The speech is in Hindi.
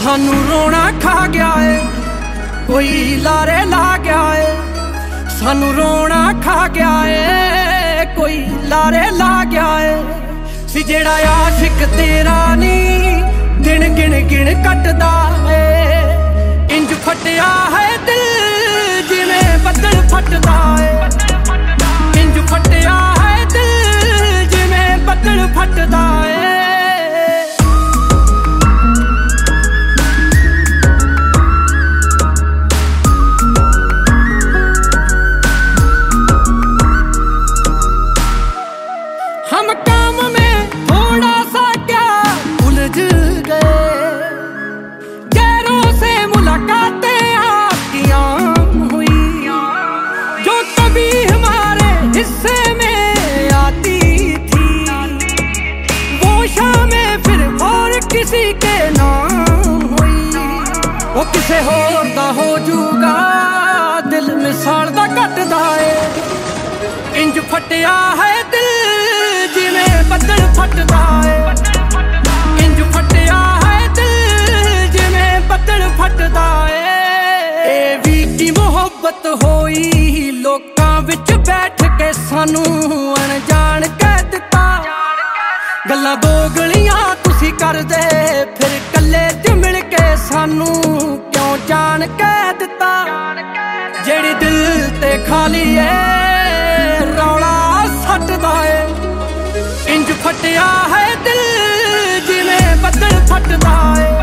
सानू रोना खा गया है, कोई लारे ला गया है। सानू रोना खा गया है, कोई लारे ला गया है। सी जेड़ा आशिक तेरा नी दिन गिन गिन कटदा है। इंज फटिया है दिल जिवें बदल फटदा है। इंज फटिया है दिल जिवें बदल फटदा है। हम काम में थोड़ा सा क्या उलझ गए, गैरों से मुलाकातें आपकी आम हुई, जो कभी हमारे हिस्से में आती थी वो शामें फिर और किसी के नाम हुई। वो किसे होर दा हो जूगा, दिल मिसाल दा कटदा है। इंज फटिया है दिल जिवें बदल फटदा है। इंज फटिया है दिल जिवें बदल फटदा है। ए वी की मोहब्बत होई लोकां विच बैठ के सानू अनजान कह दिता। गल्लां दो गलियां तुसी करदे फिर कल्ले च मिल के सानू क्यों जान कह दिता। जेड़ी दिल ते खाली है रौला सटदा है। इंज फटिया है दिल जिवें बदल फटदा है।